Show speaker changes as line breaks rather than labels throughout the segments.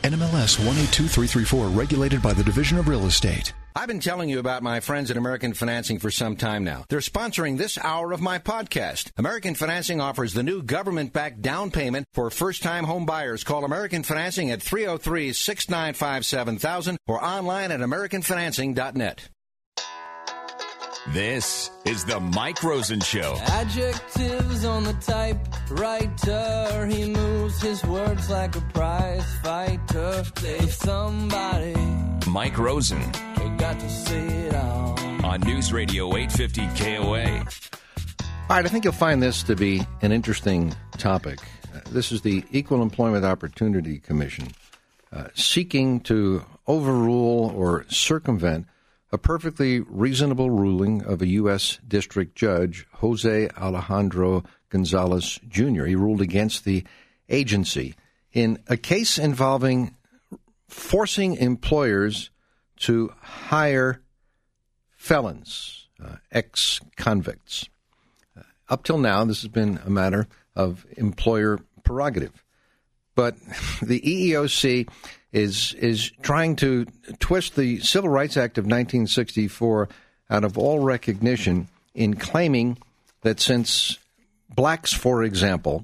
NMLS 182334, regulated by the Division of Real Estate.
I've been telling you about my friends at American Financing for some time now. They're sponsoring this hour of my podcast. American Financing offers the new government-backed down payment for first-time home buyers. Call American Financing at 303-695-7000 or online at americanfinancing.net.
This is the Mike Rosen Show.
Adjectives on the typewriter. He moves his words like a prize fighter. If somebody
Mike Rosen
got to see it all.
On News Radio 850 KOA.
All right, I think you'll find this to be an interesting topic. This is the Equal Employment Opportunity Commission seeking to overrule or circumvent a perfectly reasonable ruling of a U.S. District Judge, Jose Alejandro Gonzalez, Jr. He ruled against the agency in a case involving forcing employers to hire felons, ex-convicts. Up till now, this has been a matter of employer prerogative. But the EEOC is trying to twist the Civil Rights Act of 1964 out of all recognition in claiming that since blacks, for example,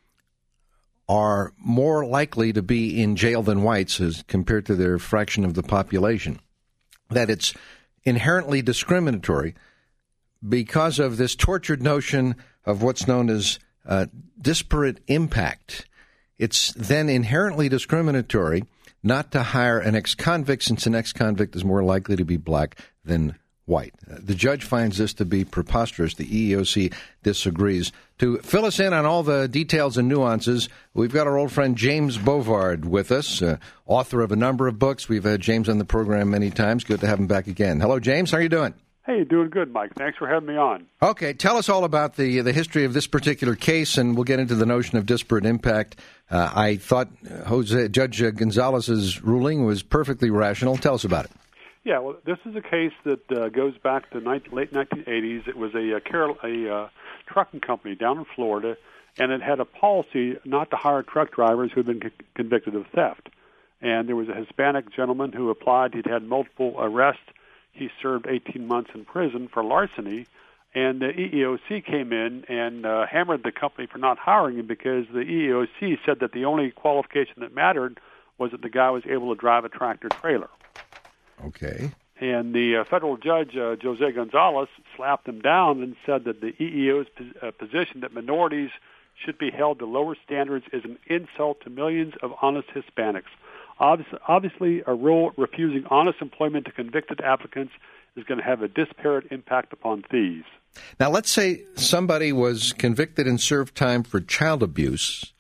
are more likely to be in jail than whites as compared to their fraction of the population, that it's inherently discriminatory because of this tortured notion of what's known as disparate impact. It's then inherently discriminatory not to hire an ex-convict, since an ex-convict is more likely to be black than white. The judge finds this to be preposterous. The EEOC disagrees. To fill us in on all the details and nuances, we've got our old friend James Bovard with us, author of a number of books. We've had James on the program many times. Good to have him back again. Hello, James. How are you doing?
Hey, doing good, Mike. Thanks for having me on.
Okay, tell us all about the history of this particular case, and we'll get into the notion of disparate impact. I thought Judge Gonzalez's ruling was perfectly rational. Tell us about it.
Yeah, well, this is a case that goes back to late 1980s. It was a trucking company down in Florida, and it had a policy not to hire truck drivers who had been convicted of theft. And there was a Hispanic gentleman who applied. He'd had multiple arrests. He served 18 months in prison for larceny, and the EEOC came in and hammered the company for not hiring him because the EEOC said that the only qualification that mattered was that the guy was able to drive a tractor-trailer.
Okay.
And the federal judge, Jose Gonzalez, slapped him down and said that the EEO's position that minorities should be held to lower standards is an insult to millions of honest Hispanics. Obviously, a rule refusing honest employment to convicted applicants is going to have a disparate impact upon thieves.
Now, let's say somebody was convicted and served time for child abuse,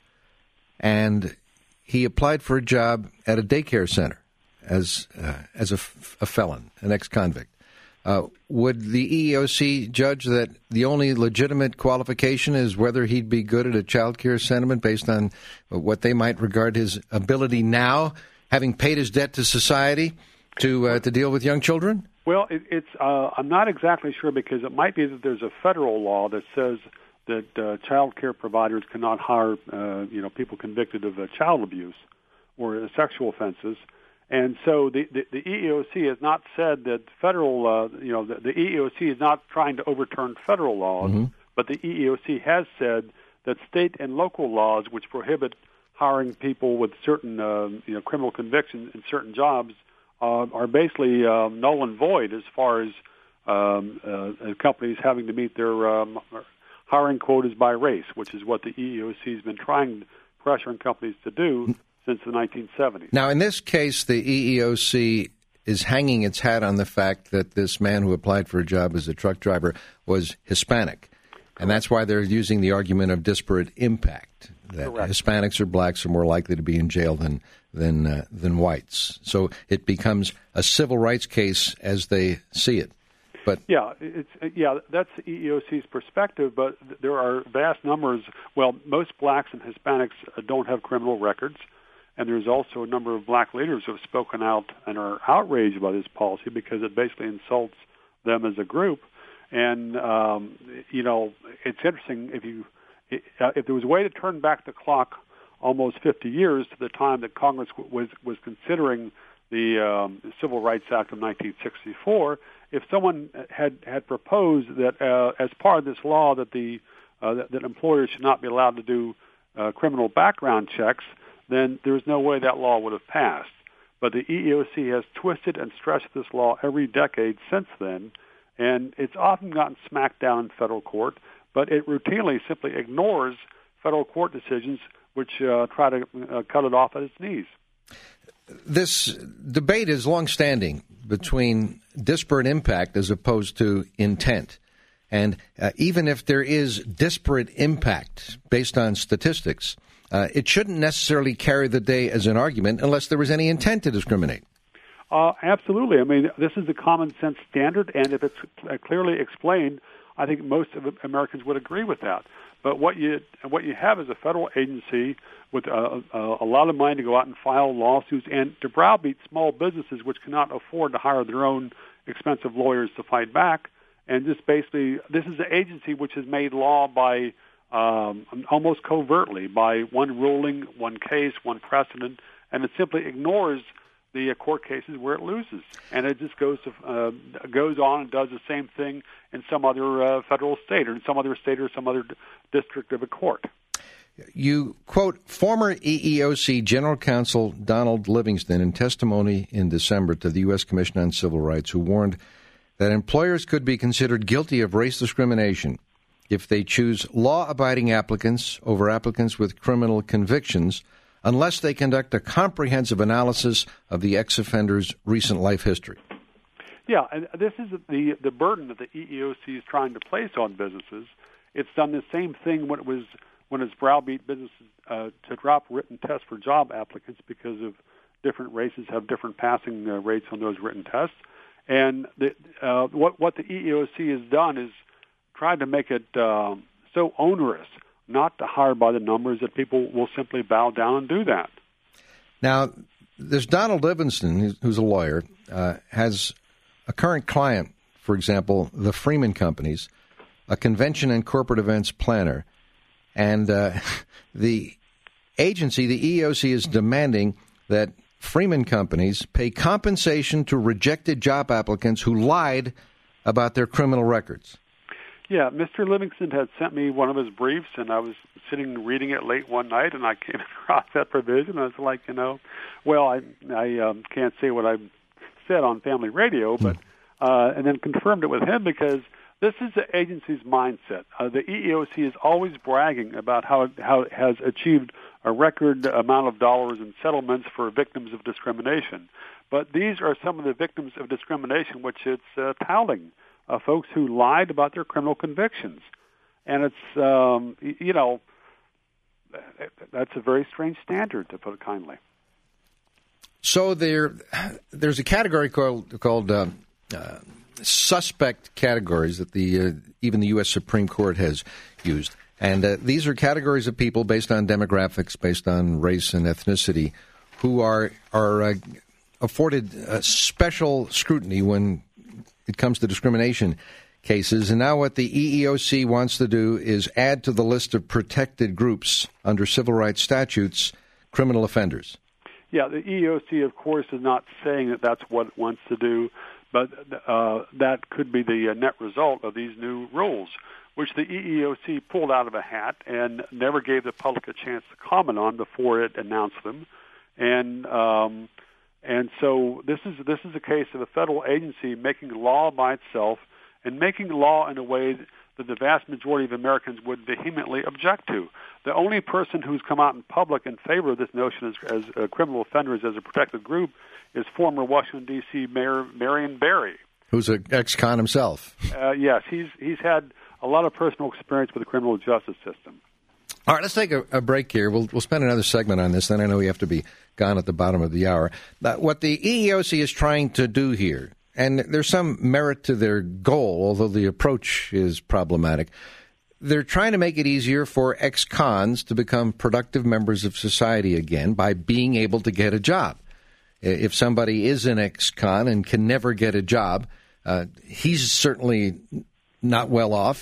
and he applied for a job at a daycare center as a felon, an ex-convict. Would the EEOC judge that the only legitimate qualification is whether he'd be good at a child care sentiment based on what they might regard his ability now, having paid his debt to society, to deal with young children?
Well, I'm not exactly sure because it might be that there's a federal law that says that child care providers cannot hire people convicted of child abuse or sexual offenses. And so the EEOC has not said that federal, the EEOC is not trying to overturn federal laws, but the EEOC has said that state and local laws which prohibit hiring people with certain, criminal convictions in certain jobs are basically null and void as far as companies having to meet their hiring quotas by race, which is what the EEOC has been trying pressuring companies to do since the 1970s.
Now, in this case, the EEOC is hanging its hat on the fact that this man who applied for a job as a truck driver was Hispanic. And that's why they're using the argument of disparate impact, that
Correct.
Hispanics or blacks are more likely to be in jail than whites. So it becomes a civil rights case as they see it. But
that's the EEOC's perspective, but there are vast numbers. Well, most blacks and Hispanics don't have criminal records. And there's also a number of black leaders who have spoken out and are outraged by this policy because it basically insults them as a group. And, it's interesting if there was a way to turn back the clock almost 50 years to the time that Congress was considering the Civil Rights Act of 1964. If someone had proposed that as part of this law that that employers should not be allowed to do criminal background checks, then there's no way that law would have passed. But the EEOC has twisted and stretched this law every decade since then, and it's often gotten smacked down in federal court, but it routinely simply ignores federal court decisions which try to cut it off at its knees.
This debate is longstanding between disparate impact as opposed to intent. And even if there is disparate impact based on statistics, it shouldn't necessarily carry the day as an argument unless there was any intent to discriminate.
Absolutely. I mean, this is a common sense standard, and if it's clearly explained, I think most of Americans would agree with that. But what you have is a federal agency with a lot of money to go out and file lawsuits and to browbeat small businesses which cannot afford to hire their own expensive lawyers to fight back. And just basically, this is an agency which has made law by almost covertly by one ruling, one case, one precedent, and it simply ignores the court cases where it loses, and it just goes on and does the same thing in some other federal state or in some other state or some other district of a court.
You quote former EEOC General Counsel Donald Livingston in testimony in December to the U.S. Commission on Civil Rights, who warned that employers could be considered guilty of race discrimination if they choose law-abiding applicants over applicants with criminal convictions unless they conduct a comprehensive analysis of the ex-offender's recent life history.
Yeah, and this is the burden that the EEOC is trying to place on businesses. It's done the same thing when it's browbeat businesses to drop written tests for job applicants because of different races have different passing rates on those written tests. And what the EEOC has done is tried to make it so onerous not to hire by the numbers that people will simply bow down and do that.
Now, there's Donald Livingston, who's a lawyer, has a current client, for example, the Freeman Companies, a convention and corporate events planner, and the agency, the EEOC, is demanding that Freeman Companies pay compensation to rejected job applicants who lied about their criminal records. Yeah,
Mr. Livingston had sent me one of his briefs, and I was sitting reading it late one night, and I came across that provision. I was like, well, I can't say what I said on family radio, but and then confirmed it with him because this is the agency's mindset. The EEOC is always bragging about how it has achieved a record amount of dollars in settlements for victims of discrimination. But these are some of the victims of discrimination which it's touting. Folks who lied about their criminal convictions. And it's, that's a very strange standard, to put it kindly.
So there's a category called suspect categories that even the U.S. Supreme Court has used. And these are categories of people based on demographics, based on race and ethnicity, who are afforded special scrutiny when it comes to discrimination cases. And now what the EEOC wants to do is add to the list of protected groups under civil rights statutes, criminal offenders.
Yeah, the EEOC, of course, is not saying that that's what it wants to do, but that could be the net result of these new rules, which the EEOC pulled out of a hat and never gave the public a chance to comment on before it announced them. And so this is a case of a federal agency making law by itself and making law in a way that the vast majority of Americans would vehemently object to. The only person who's come out in public in favor of this notion as criminal offenders as a protected group is former Washington, D.C. Mayor Marion Barry.
Who's an ex-con himself.
Yes, he's had a lot of personal experience with the criminal justice system.
All right, let's take a break here. We'll spend another segment on this. Then I know we have to be gone at the bottom of the hour. What the EEOC is trying to do here, and there's some merit to their goal, although the approach is problematic, they're trying to make it easier for ex-cons to become productive members of society again by being able to get a job. If somebody is an ex-con and can never get a job, he's certainly not well off.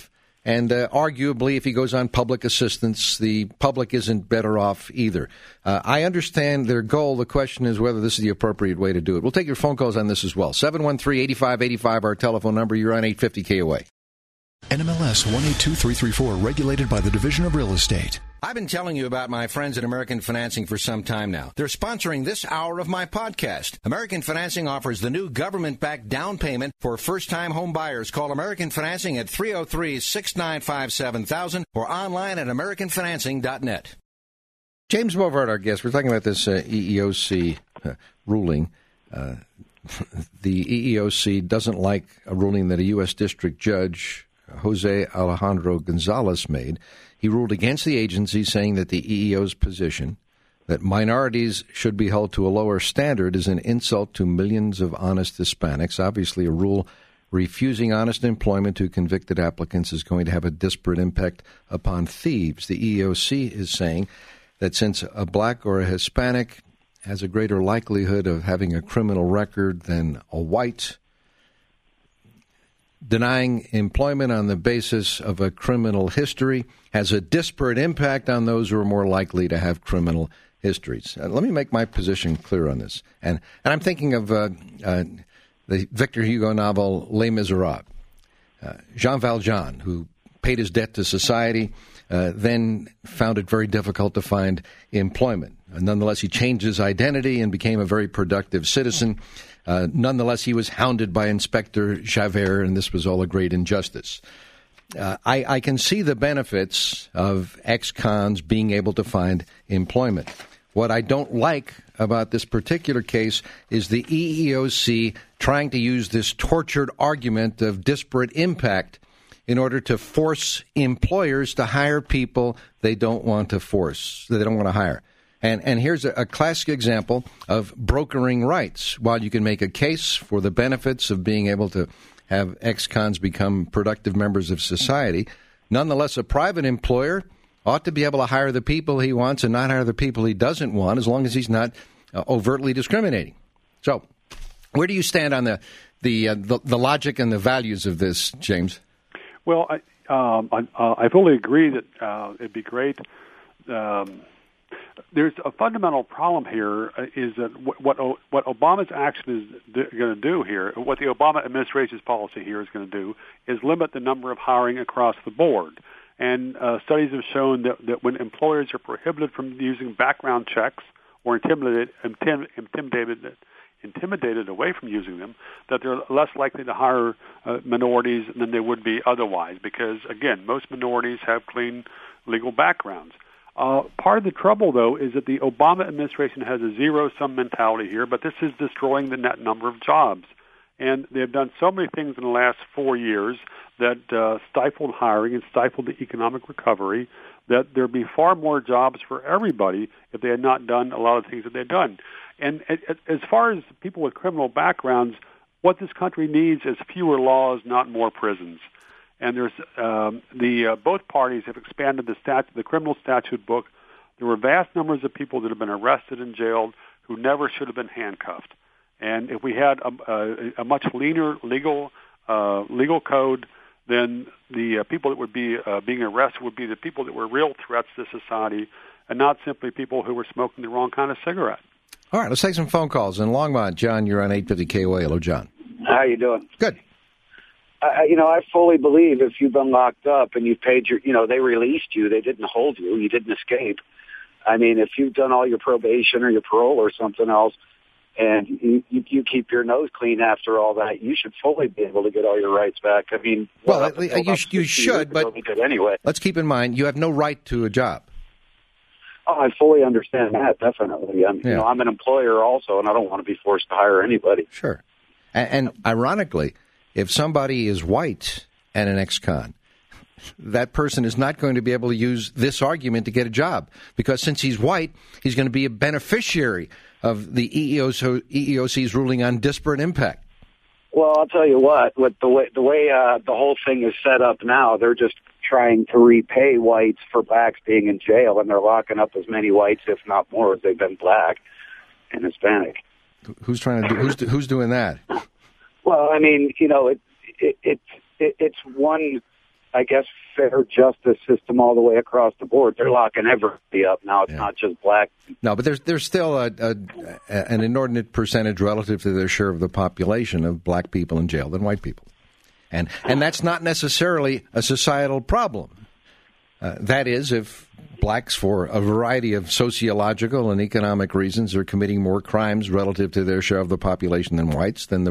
And arguably, if he goes on public assistance, the public isn't better off either. I understand their goal. The question is whether this is the appropriate way to do it. We'll take your phone calls on this as well. 713-8585, our telephone number. You're on 850 KOA.
NMLS 182334, regulated by the Division of Real Estate.
I've been telling you about my friends at American Financing for some time now. They're sponsoring this hour of my podcast. American Financing offers the new government-backed down payment for first-time home buyers. Call American Financing at 303-695-7000 or online at americanfinancing.net.
James Bovard, our guest. We're talking about this EEOC ruling. The EEOC doesn't like a ruling that a U.S. District Judge, Jose Alejandro Gonzalez, made. He ruled against the agency, saying that the EEO's position that minorities should be held to a lower standard is an insult to millions of honest Hispanics. Obviously, a rule refusing honest employment to convicted applicants is going to have a disparate impact upon thieves. The EEOC is saying that since a black or a Hispanic has a greater likelihood of having a criminal record than a white, denying employment on the basis of a criminal history has a disparate impact on those who are more likely to have criminal histories. Let me make my position clear on this. And I'm thinking of the Victor Hugo novel Les Miserables. Jean Valjean, who paid his debt to society, then found it very difficult to find employment. Nonetheless, he changed his identity and became a very productive citizen. Nonetheless, he was hounded by Inspector Javert, and this was all a great injustice. I can see the benefits of ex-cons being able to find employment. What I don't like about this particular case is the EEOC trying to use this tortured argument of disparate impact in order to force employers to hire people they don't want to hire. And here's a classic example of brokering rights. While you can make a case for the benefits of being able to have ex-cons become productive members of society, nonetheless, a private employer ought to be able to hire the people he wants and not hire the people he doesn't want, as long as he's not overtly discriminating. So, where do you stand on the logic and the values of this, James?
Well, I fully agree that it'd be great. There's a fundamental problem here is that what Obama's action is going to do here, what the Obama administration's policy here is going to do, is limit the number of hiring across the board. And studies have shown that when employers are prohibited from using background checks or intimidated away from using them, that they're less likely to hire minorities than they would be otherwise. Because, again, most minorities have clean legal backgrounds. Part of the trouble, though, is that the Obama administration has a zero-sum mentality here, but this is destroying the net number of jobs. And they've done so many things in the last 4 years that stifled hiring and stifled the economic recovery that there'd be far more jobs for everybody if they had not done a lot of things that they've done. And as far as people with criminal backgrounds, what this country needs is fewer laws, not more prisons. And there's both parties have expanded the criminal statute book. There were vast numbers of people that have been arrested and jailed who never should have been handcuffed. And if we had a much leaner legal code, then the people that would be being arrested would be the people that were real threats to society, and not simply people who were smoking the wrong kind of cigarette.
All right, let's take some phone calls. In Longmont, John, you're on 850 KOA. Hello, John.
How you doing?
Good.
I fully believe if you've been locked up and you've paid they released you, they didn't hold you, you didn't escape. I mean, if you've done all your probation or your parole or something else, and you keep your nose clean after all that, you should fully be able to get all your rights back. I mean,
well, you should, but
anyway,
let's keep in mind you have no right to a job.
Oh, I fully understand that, definitely. I'm an employer also, and I don't want to be forced to hire anybody.
Sure. And ironically, if somebody is white and an ex-con, that person is not going to be able to use this argument to get a job, because since he's white, he's going to be a beneficiary of the EEOC's ruling on disparate impact.
Well, I'll tell you what, with the way the whole thing is set up now, they're just trying to repay whites for blacks being in jail, and they're locking up as many whites, if not more, as they've been black and Hispanic.
Who's trying to do? Who's doing that?
Well, I mean, it's one I guess, fair justice system all the way across the board. They're locking everybody up now. It's not just black.
No, but there's still an inordinate percentage relative to their share of the population of black people in jail than white people. And that's not necessarily a societal problem. That is, if blacks, for a variety of sociological and economic reasons, are committing more crimes relative to their share of the population than whites, then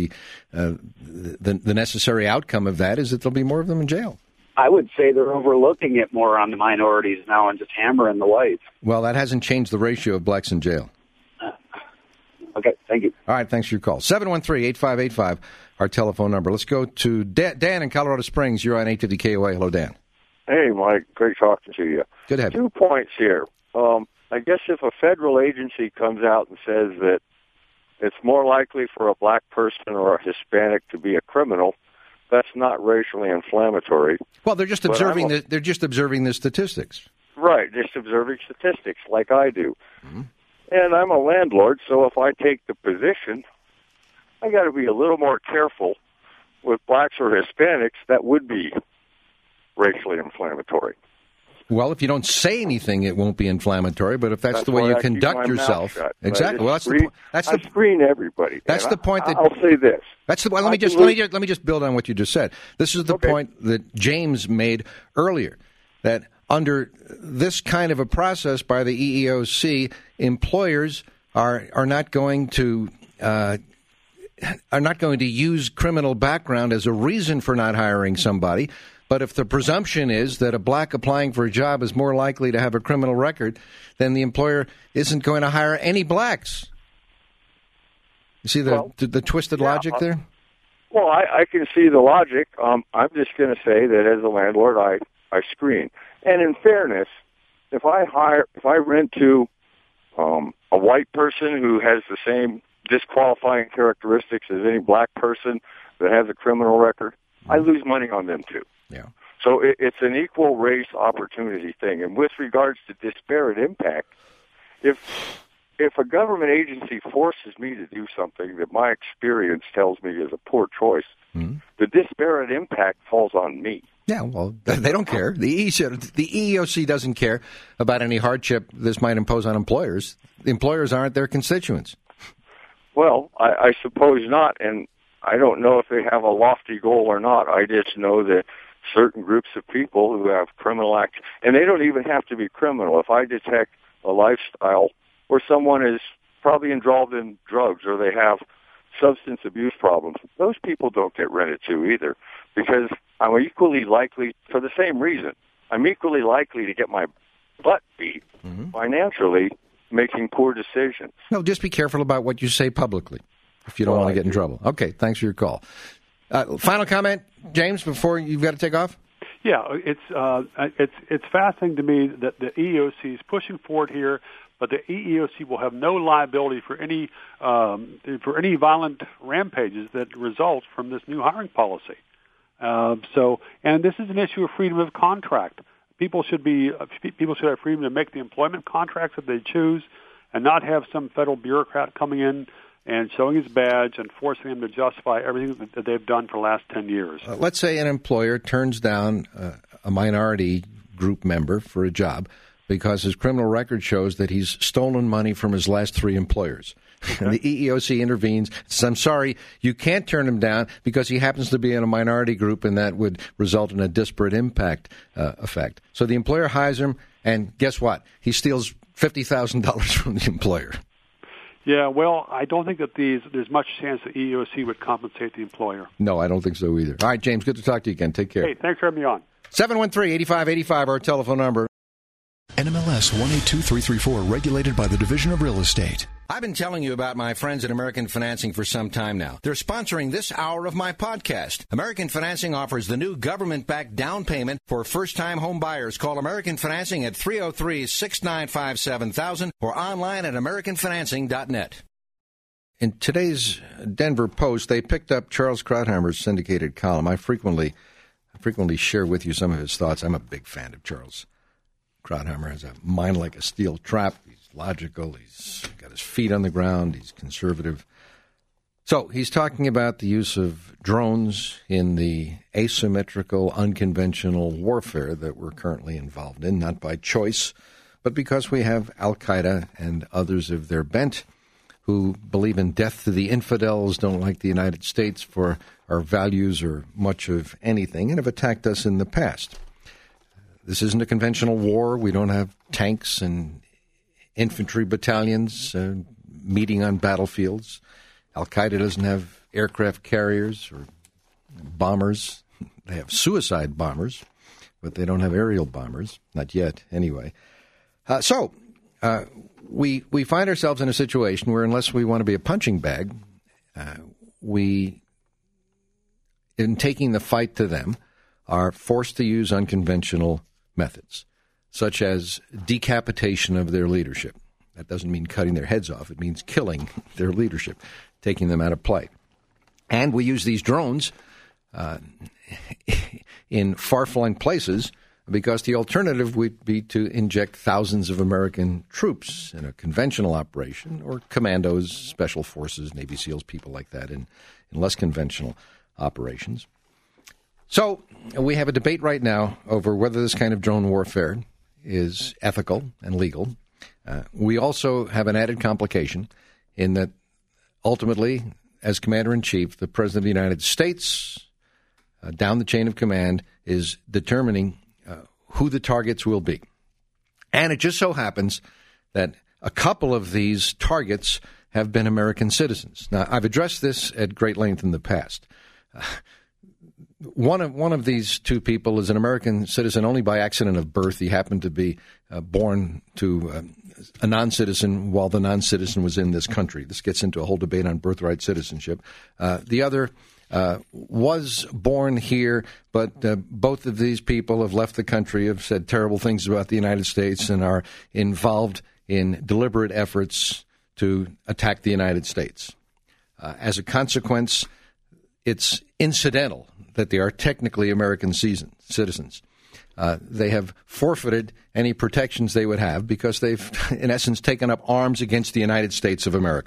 the necessary outcome of that is that there'll be more of them in jail.
I would say they're overlooking it more on the minorities now and just hammering the whites.
Well, that hasn't changed the ratio of blacks in jail.
Okay, thank you.
All right, thanks for your call. 713-8585, our telephone number. Let's go to Dan in Colorado Springs. You're on 850 KOA. Hello, Dan.
Hey, Mike. Great talking to you.
Good to have you.
2 points here. I guess if a federal agency comes out and says that it's more likely for a black person or a Hispanic to be a criminal, that's not racially inflammatory.
Well, they're just observing the statistics.
Right, just observing statistics like I do.
Mm-hmm.
And I'm a landlord, so if I take the position, I got to be a little more careful with blacks or Hispanics. That would be racially inflammatory.
Well, if you don't say anything, it won't be inflammatory. But if that's the way you conduct yourself, exactly. Well, I
screen everybody.
That's the point.
I'll say this.
That's the. Well, let me just build on what you just said. This is the point that James made earlier. That under this kind of a process by the EEOC, employers are not going to use criminal background as a reason for not hiring somebody. But if the presumption is that a black applying for a job is more likely to have a criminal record, then the employer isn't going to hire any blacks. You see the twisted logic there?
Well, I can see the logic. I'm just going to say that as a landlord, I screen. And in fairness, if I rent to a white person who has the same disqualifying characteristics as any black person that has a criminal record, I lose money on them too.
Yeah.
So it's an equal race opportunity thing. And with regards to disparate impact, if a government agency forces me to do something that my experience tells me is a poor choice, the disparate impact falls on me.
Yeah, well, they don't care. The EEOC doesn't care about any hardship this might impose on employers. The employers aren't their constituents.
Well, I suppose not, and I don't know if they have a lofty goal or not. I just know that certain groups of people who have criminal acts, and they don't even have to be criminal. If I detect a lifestyle where someone is probably involved in drugs or they have substance abuse problems, those people don't get rented to either, because I'm equally likely, for the same reason, I'm equally likely to get my butt beat financially making poor decisions.
No, just be careful about what you say publicly if you don't want to get in trouble. Okay, thanks for your call. Final comment, James, before you've got to take off?
Yeah, it's fascinating to me that the EEOC is pushing forward here, but the EEOC will have no liability for any violent rampages that result from this new hiring policy. And this is an issue of freedom of contract. People should have freedom to make the employment contracts that they choose, and not have some federal bureaucrat coming in and showing his badge and forcing them to justify everything that they've done for the last 10 years.
Let's say an employer turns down a minority group member for a job because his criminal record shows that he's stolen money from his last 3 employers. Okay. And the EEOC intervenes, says, I'm sorry, you can't turn him down because he happens to be in a minority group, and that would result in a disparate impact effect. So the employer hires him, and guess what? He steals $50,000 from the employer.
Yeah, well, I don't think that there's much chance the EEOC would compensate the employer.
No, I don't think so either. All right, James, good to talk to you again. Take care.
Hey, thanks for having me on.
713-8585, our telephone number.
NMLS 182334, regulated by the Division of Real Estate.
I've been telling you about my friends at American Financing for some time now. They're sponsoring this hour of my podcast. American Financing offers the new government-backed down payment for first-time home buyers. Call American Financing at 303-695-7000 or online at americanfinancing.net.
In today's Denver Post, they picked up Charles Krauthammer's syndicated column. I frequently share with you some of his thoughts. I'm a big fan of Charles. Krauthammer has a mind like a steel trap. He's logical. He's got his feet on the ground. He's conservative. So he's talking about the use of drones in the asymmetrical, unconventional warfare that we're currently involved in, not by choice, but because we have al-Qaeda and others of their bent who believe in death to the infidels, don't like the United States for our values or much of anything, and have attacked us in the past. This isn't a conventional war. We don't have tanks and infantry battalions meeting on battlefields. Al-Qaeda doesn't have aircraft carriers or bombers. They have suicide bombers, but they don't have aerial bombers. Not yet, anyway. So we find ourselves in a situation where, unless we want to be a punching bag, we, in taking the fight to them, are forced to use unconventional methods, such as decapitation of their leadership. That doesn't mean cutting their heads off. It means killing their leadership, taking them out of play. And we use these drones in far-flung places because the alternative would be to inject thousands of American troops in a conventional operation, or commandos, special forces, Navy SEALs, people like that in less conventional operations. So we have a debate right now over whether this kind of drone warfare is ethical and legal. We also have an added complication in that ultimately, as Commander-in-Chief, the President of the United States, down the chain of command, is determining who the targets will be. And it just so happens that a couple of these targets have been American citizens. Now, I've addressed this at great length in the past. One of these two people is an American citizen only by accident of birth. He happened to be born to a non-citizen while the non-citizen was in this country. This gets into a whole debate on birthright citizenship. The other was born here, but both of these people have left the country, have said terrible things about the United States, and are involved in deliberate efforts to attack the United States. As a consequence, it's incidental that they are technically American citizens. They have forfeited any protections they would have because they've, in essence, taken up arms against the United States of America.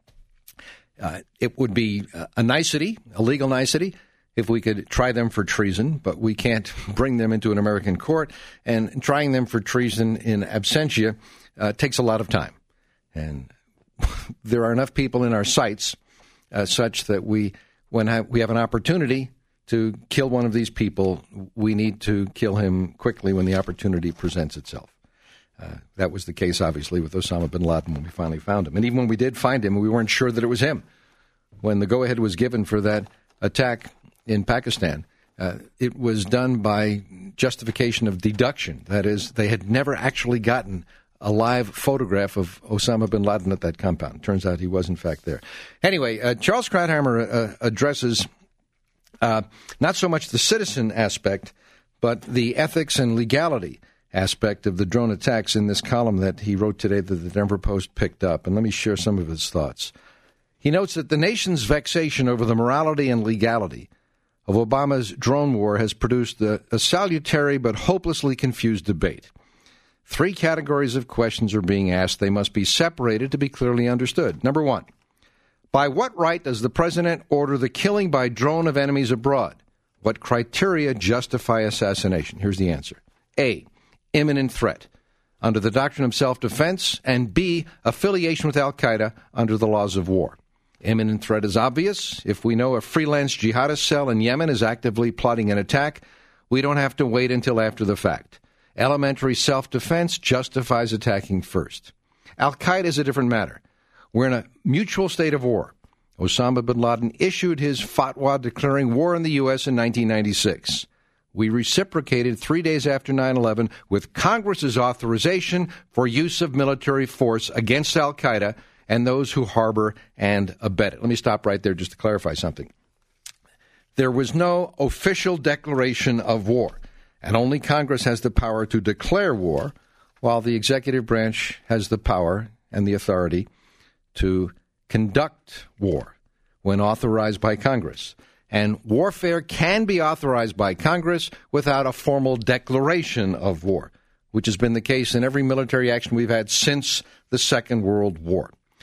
It would be a nicety, a legal nicety, if we could try them for treason, but we can't bring them into an American court, and trying them for treason in absentia takes a lot of time. And there are enough people in our sights such that when we have an opportunity to kill one of these people, we need to kill him quickly when the opportunity presents itself. That was the case, obviously, with Osama bin Laden when we finally found him. And even when we did find him, we weren't sure that it was him. When the go-ahead was given for that attack in Pakistan, it was done by justification of deduction. That is, they had never actually gotten a live photograph of Osama bin Laden at that compound. Turns out he was, in fact, there. Anyway, Charles Krauthammer addresses not so much the citizen aspect, but the ethics and legality aspect of the drone attacks in this column that he wrote today that the Denver Post picked up. And let me share some of his thoughts. He notes that the nation's vexation over the morality and legality of Obama's drone war has produced a salutary but hopelessly confused debate. 3 categories of questions are being asked. They must be separated to be clearly understood. Number 1, by what right does the president order the killing by drone of enemies abroad? What criteria justify assassination? Here's the answer. A, imminent threat under the doctrine of self-defense, and B, affiliation with al-Qaeda under the laws of war. Imminent threat is obvious. If we know a freelance jihadist cell in Yemen is actively plotting an attack, we don't have to wait until after the fact. Elementary self-defense justifies attacking first. Al-Qaeda is a different matter. We're in a mutual state of war. Osama bin Laden issued his fatwa declaring war on the U.S. in 1996. We reciprocated 3 days after 9/11 with Congress's authorization for use of military force against al-Qaeda and those who harbor and abet it. Let me stop right there just to clarify something. There was no official declaration of war, and only Congress has the power to declare war, while the executive branch has the power and the authority to conduct war when authorized by Congress. And warfare can be authorized by Congress without a formal declaration of war, which has been the case in every military action we've had since the Second World War.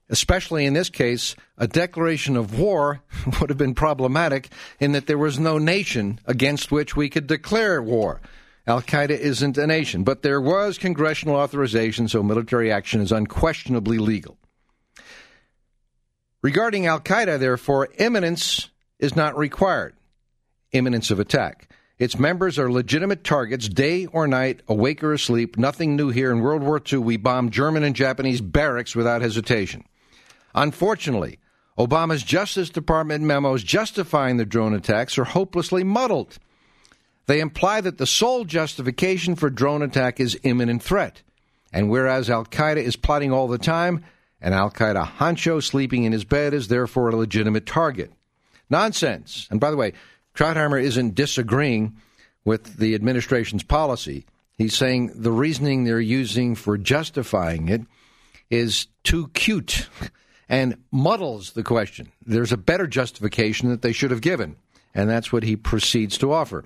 Especially in this case, a declaration of war would have been problematic in that there was no nation against which we could declare war. Al-Qaeda isn't a nation, but there was congressional authorization, so military action is unquestionably legal. Regarding Al-Qaeda, therefore, imminence is not required. Imminence of attack. Its members are legitimate targets, day or night, awake or asleep. Nothing new here. In World War II, we bombed German and Japanese barracks without hesitation. Unfortunately, Obama's Justice Department memos justifying the drone attacks are hopelessly muddled. They imply that the sole justification for drone attack is imminent threat. And whereas Al-Qaeda is plotting all the time, an Al-Qaeda honcho sleeping in his bed is therefore a legitimate target. Nonsense. And by the way, Krautheimer isn't disagreeing with the administration's policy. He's saying the reasoning they're using for justifying it is too cute and muddles the question. There's a better justification that they should have given, and that's what he proceeds to offer.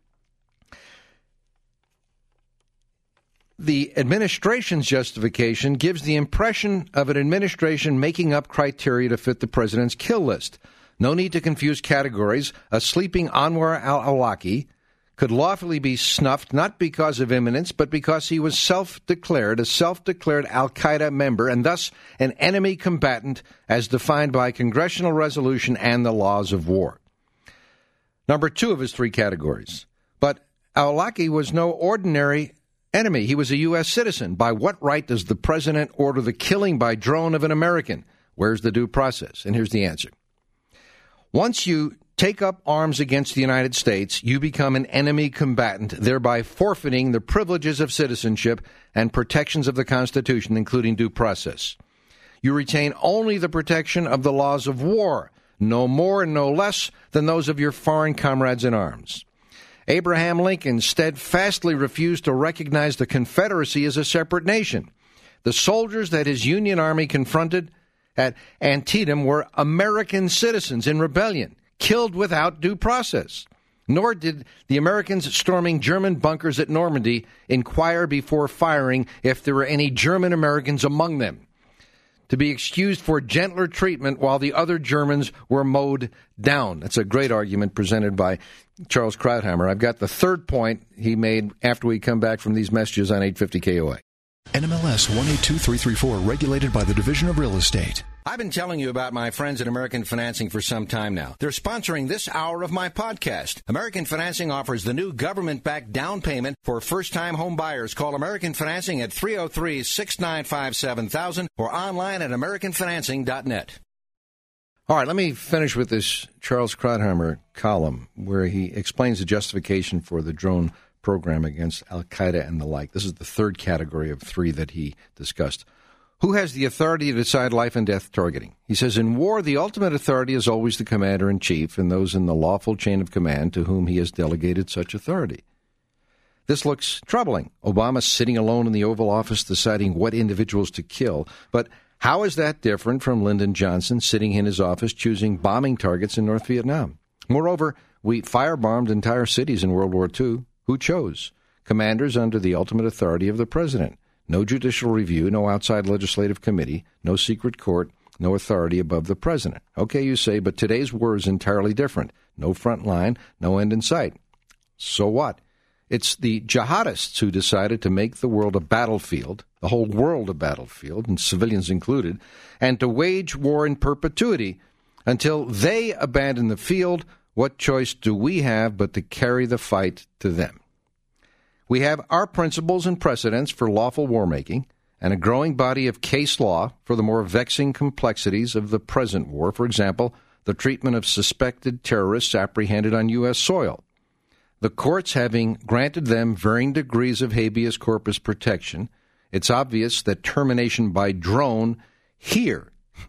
The administration's justification gives the impression of an administration making up criteria to fit the president's kill list. No need to confuse categories. A sleeping Anwar al-Awlaki could lawfully be snuffed not because of imminence, but because he was self-declared Al-Qaeda member and thus an enemy combatant as defined by congressional resolution and the laws of war. Number 2 of his 3 categories. But al-Awlaki was no ordinary enemy. He was a U.S. citizen. By what right does the president order the killing by drone of an American? Where's the due process? And here's the answer. Once you take up arms against the United States, you become an enemy combatant, thereby forfeiting the privileges of citizenship and protections of the Constitution, including due process. You retain only the protection of the laws of war, no more and no less than those of your foreign comrades in arms. Abraham Lincoln steadfastly refused to recognize the Confederacy as a separate nation. The soldiers that his Union Army confronted at Antietam were American citizens in rebellion, killed without due process. Nor did the Americans storming German bunkers at Normandy inquire before firing if there were any German Americans among them, to be excused for gentler treatment while the other Germans were mowed down. That's a great argument presented by Charles Krautheimer. I've got the third point he made after we come back from these messages on 850 KOA.
NMLS 182334, regulated by the Division of Real Estate.
I've been telling you about my friends at American Financing for some time now. They're sponsoring this hour of my podcast. American Financing offers the new government-backed down payment for first-time home buyers. Call American Financing at 303-695-7000 or online at americanfinancing.net.
All right, let me finish with this Charles Krautheimer column where he explains the justification for the drone program against Al-Qaeda and the like. This is the third category of 3 that he discussed. Who has the authority to decide life and death targeting? He says, in war, the ultimate authority is always the commander-in-chief and those in the lawful chain of command to whom he has delegated such authority. This looks troubling. Obama sitting alone in the Oval Office deciding what individuals to kill. But how is that different from Lyndon Johnson sitting in his office choosing bombing targets in North Vietnam? Moreover, we firebombed entire cities in World War II. Who chose? Commanders under the ultimate authority of the president. No judicial review, no outside legislative committee, no secret court, no authority above the president. Okay, you say, but today's war is entirely different. No front line, no end in sight. So what? It's the jihadists who decided to make the world a battlefield, the whole world a battlefield, and civilians included, and to wage war in perpetuity until they abandon the field. What choice do we have but to carry the fight to them? We have our principles and precedents for lawful war-making and a growing body of case law for the more vexing complexities of the present war. For example, the treatment of suspected terrorists apprehended on U.S. soil. The courts having granted them varying degrees of habeas corpus protection, it's obvious that termination by drone here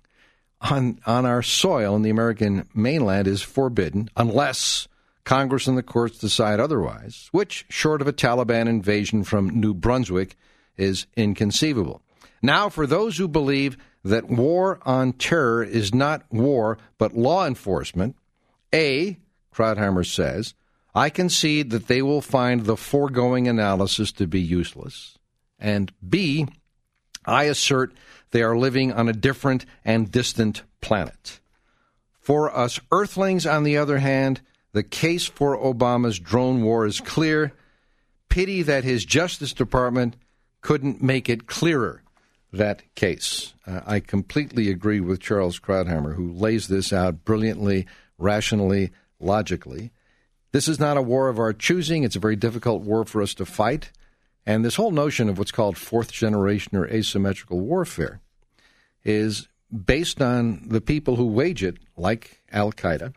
on our soil in the American mainland is forbidden unless Congress and the courts decide otherwise, which, short of a Taliban invasion from New Brunswick, is inconceivable. Now, for those who believe that war on terror is not war but law enforcement, A, Krautheimer says, I concede that they will find the foregoing analysis to be useless, and B, I assert they are living on a different and distant planet. For us Earthlings, on the other hand, the case for Obama's drone war is clear. Pity that his Justice Department couldn't make it clearer, that case. I completely agree with Charles Krauthammer, who lays this out brilliantly, rationally, logically. This is not a war of our choosing. It's a very difficult war for us to fight. And this whole notion of what's called fourth generation or asymmetrical warfare is based on the people who wage it, like Al-Qaeda,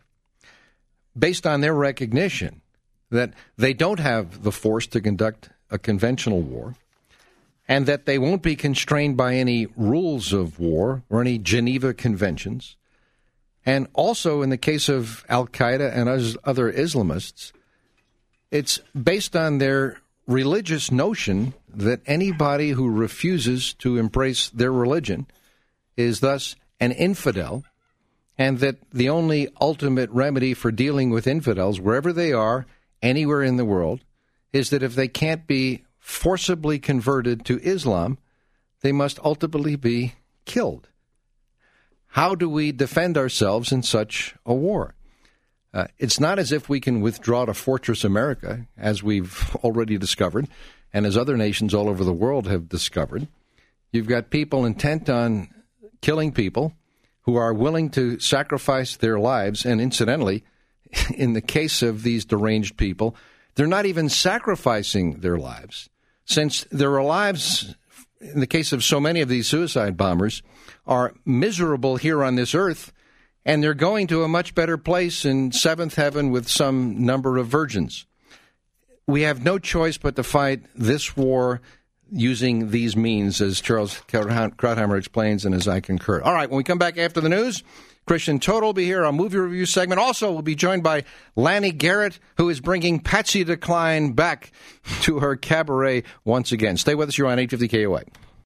based on their recognition that they don't have the force to conduct a conventional war, and that they won't be constrained by any rules of war or any Geneva Conventions. And also, in the case of Al-Qaeda and other Islamists, it's based on their religious notion that anybody who refuses to embrace their religion is thus an infidel, and that the only ultimate remedy for dealing with infidels, wherever they are, anywhere in the world, is that if they can't be forcibly converted to Islam, they must ultimately be killed. How do we defend ourselves in such a war? It's not as if we can withdraw to Fortress America, as we've already discovered, and as other nations all over the world have discovered. You've got people intent on killing people who are willing to sacrifice their lives, and incidentally, in the case of these deranged people, they're not even sacrificing their lives, since their lives, in the case of so many of these suicide bombers, are miserable here on this earth, and they're going to a much better place in seventh heaven with some number of virgins. We have no choice but to fight this war using these means, as Charles Krauthammer explains and as I concur. All right, when we come back after the news, Christian Total will be here, our movie review segment. Also, we'll be joined by Lanny Garrett, who is bringing Patsy Decline back to her cabaret once again. Stay with us. You're on 850 KOA.